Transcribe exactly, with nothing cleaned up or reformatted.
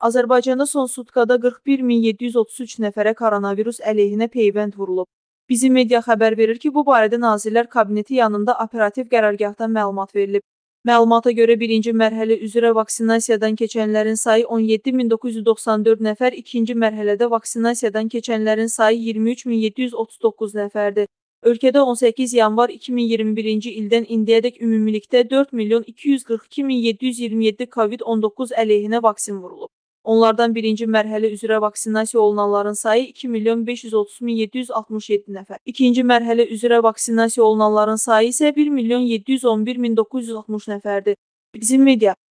Azərbaycanda son sutkada qırx bir min yeddi yüz otuz üç nəfərə koronavirus əleyhinə peyvənd vurulub. Bizim media xəbər verir ki, bu barədə Nazirlər Kabineti yanında operativ qərargahdan məlumat verilib. Məlumata görə birinci mərhələ üzrə vaksinasiyadan keçənlərin sayı on yeddi min doqquz yüz doxsan dörd nəfər, ikinci mərhələdə vaksinasiyadan keçənlərin sayı iyirmi üç min yeddi yüz otuz doqquz nəfərdir. Ölkədə on səkkiz yanvar iki min iyirmi birinci ildən indiyədək ümumilikdə dörd milyon iki yüz qırx iki min yeddi yüz iyirmi yeddi COVID on doqquz əleyhinə vaksin vurulub. Onlardan birinci mərhələ üzrə vaksinasiya olunanların sayı iki milyon beş yüz otuz min yeddi yüz altmış yeddi nəfər. İkinci mərhələ üzrə vaksinasiya olunanların sayı isə bir milyon yeddi yüz on bir min doqquz yüz altmış nəfərdir. Bizim media